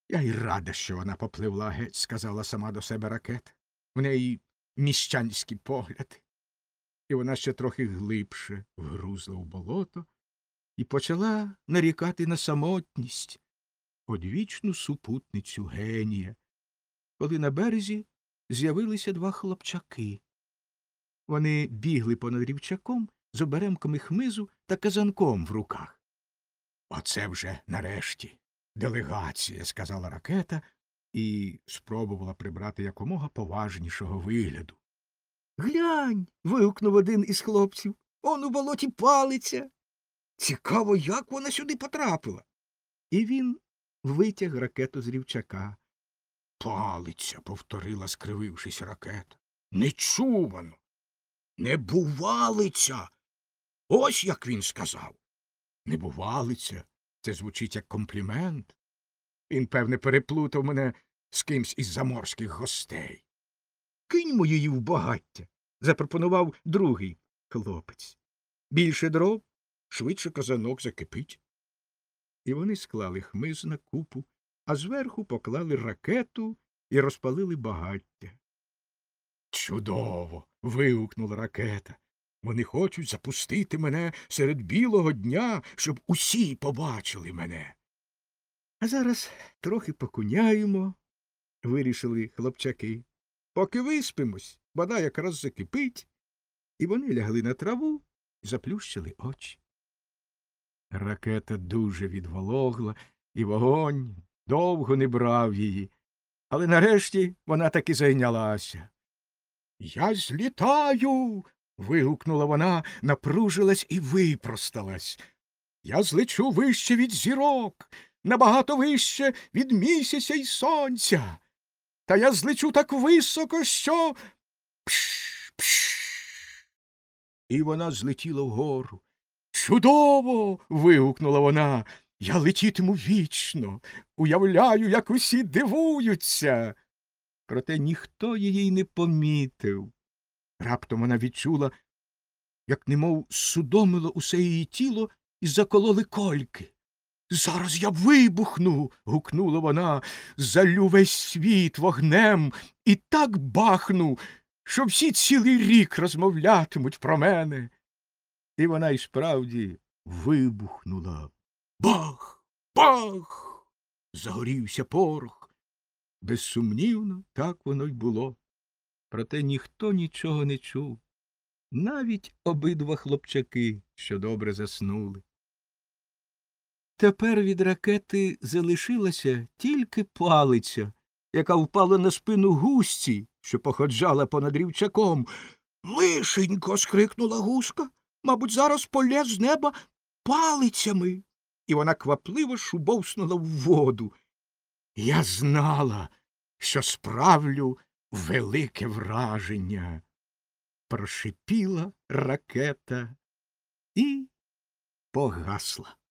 Я й рада, що вона попливла геть, сказала сама до себе Ракета. В неї міщанські погляди. І вона ще трохи глибше вгрузла в болото і почала нарікати на самотність, одвічну супутницю генія, коли на березі з'явилися два хлопчаки. Вони бігли понад рівчаком з оберемками хмизу та казанком в руках. Оце вже нарешті делегація, сказала Ракета і спробувала прибрати якомога поважнішого вигляду. Глянь. Вигукнув один із хлопців. Он у болоті палиться. Цікаво, як вона сюди потрапила. І він витяг Ракету з рівчака. Палиться, повторила, скривившись, Ракета. Нечувано. Небувалиця. Ось як він сказав. Небувалиця. Це звучить як комплімент. Він, певне, переплутав мене з кимсь із заморських гостей. Киньмо її в багаття, запропонував другий хлопець. Більше дров, швидше казанок закипить. І вони склали хмиз на купу, а зверху поклали Ракету і розпалили багаття. Чудово. Вигукнула Ракета. Вони хочуть запустити мене серед білого дня, щоб усі побачили мене. А зараз трохи покуняємо, вирішили хлопчаки. Поки виспимось, вода якраз закипить. І вони лягли на траву І заплющили очі. Ракета дуже відвологла, і вогонь довго не брав її. Але нарешті вона таки зайнялася. Я злітаю. Вигукнула вона, напружилась і випросталась. Я злечу вище від зірок, набагато вище від місяця й сонця. Та я злечу так високо, що. Пш, пш. І вона злетіла вгору. Чудово. Вигукнула вона. Я летітиму вічно. Уявляю, як усі дивуються. Проте ніхто її й не помітив. Раптом вона відчула, як немов судомило усе її тіло і закололи кольки. Зараз я вибухну. Гукнула вона, залю весь світ вогнем і так бахну, що всі цілий рік розмовлятимуть про мене. І вона й справді вибухнула. Бах! Бах! Загорівся порох. Безсумнівно, так воно й було. Проте ніхто нічого не чув. Навіть обидва хлопчаки, що добре заснули. Тепер від Ракети залишилася тільки палиця, яка впала на спину гусці, що походжала понад рівчаком. Лишенько. Скрикнула гуска. Мабуть, зараз полє з неба палицями. І вона квапливо шубовснула в воду. Я знала, що справлю велике враження. Прошипіла Ракета і погасла.